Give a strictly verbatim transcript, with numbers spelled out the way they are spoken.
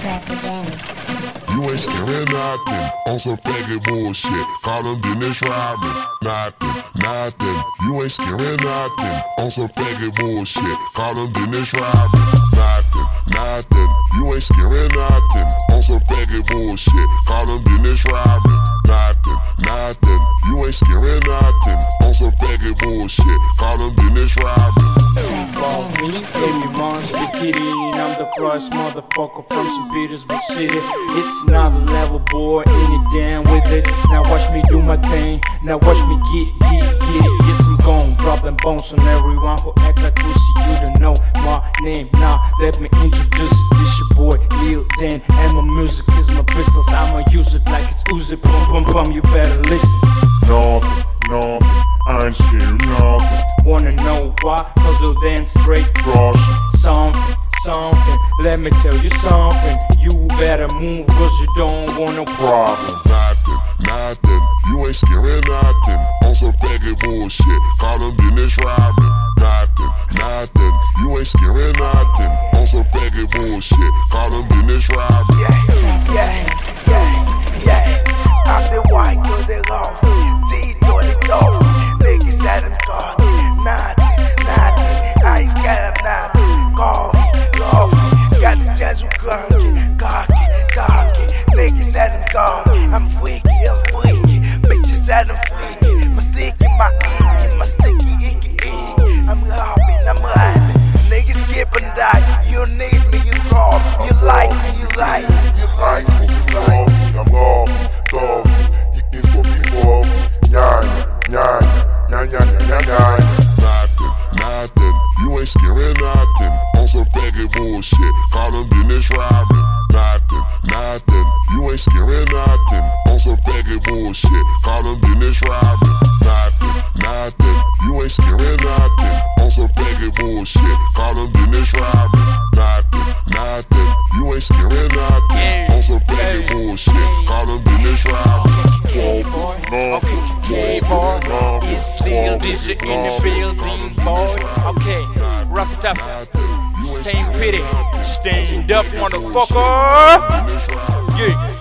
Trap the Danny. You ain't scaring nothing on some faggot bullshit. Call them Dennis Rodman. Nothing, nothing. You ain't scaring nothing on some faggot bullshit. Call them Dennis Rodman. Nothing, nothing. You ain't scaring nothing on some faggot bullshit. Call them Dennis Rodman. Nothing, nothing. You ain't scaring nothing on some faggot bullshit. Call them Dennis Rodman. Call me, baby monster kidding. I'm the first motherfucker from Saint Petersburg City. It's another level, boy, ain't it down with it? Now watch me do my thing, now watch me get, get, get it. Yes, I'm gon' drop them bones on everyone who act like pussy. You don't know my name, now let me introduce it. This your boy, Lil Dan, and my music is my pistols. I'ma use it like it's Uzi, pum pum pum, you better listen. Nothing, nothing, I ain't scared of nothing. Wanna know why? Cause Lil Dan straight Russian. Something, something, let me tell you something. You better move cause you don't want no problem. Nothing, nothing. You ain't scaring nothing on some faggot bullshit. Call them Dennis Rodman. Nothing, nothing. You ain't scaring nothing on some faggot bullshit. Call them Dennis Rodman. Yeah, yeah, yeah, yeah. I'm the white to the love, D to the dove. Niggas said I'm cocky, nothing, nothing. I ain't scared of nothing. Call me, love me. Got the chance with cocky, cocky, cocky. Niggas said I'm cocky, I'm freaky, I'm freaky. Bitches said I'm freaky. My sticky, my icky, my sticky, icky, icky. I'm robbing, I'm rhyming. Niggas skip and die. You need me, you call me. You like me, you like me, you like me, you like me. I'm robbing, dog. You can put me for Nyanya, nyanya, nyanya, nyanya, nyanya. Nothing, nothing. You ain't scaring nothing on some faggot bullshit. Call them Dennis Rodman. Nothing, nothing. You ain't scaring nothing on some faggot bullshit. Call them Dennis Rodman. Nothing, nothing. You ain't scaring nothing on some faggot bullshit. Call them Dennis Rodman. Nothing, nothing. You ain't scaring nothing on some faggot bullshit. Call them Dennis Rodman. Okay, boy, okay, boy. It's Lil D J in the building, boy. Okay, rough it up. Saint Pity, stand up, motherfucker. Yeah.